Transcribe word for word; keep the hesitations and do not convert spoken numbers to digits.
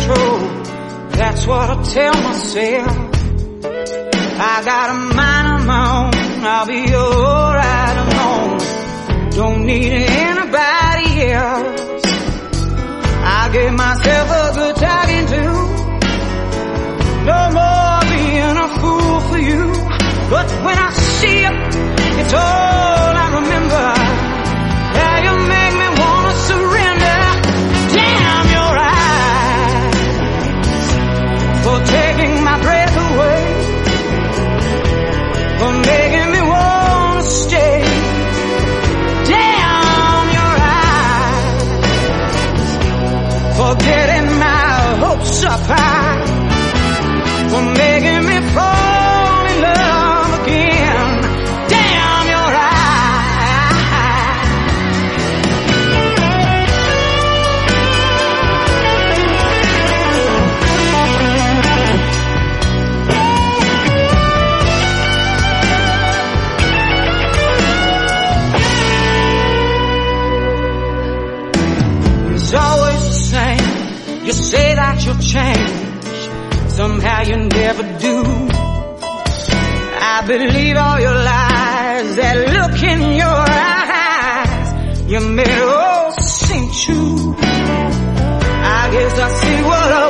control. That's what I tell myself. I got a mind of my own. I'll be alright alone. Don't need anybody else. I gave myself a good talking to. No more being a fool for you. But when I see you, it's all I remember. How you make me wanna surrender. Damn, you're right for taking my breath away, for making me wanna stay. Damn, you're right for getting my hopes up high, for making me fall in love again. Damn, you're right. It's always the same. You say that you'll change, somehow you never do. I believe all your lies, that look in your eyes, you made it all seem true. I guess I see what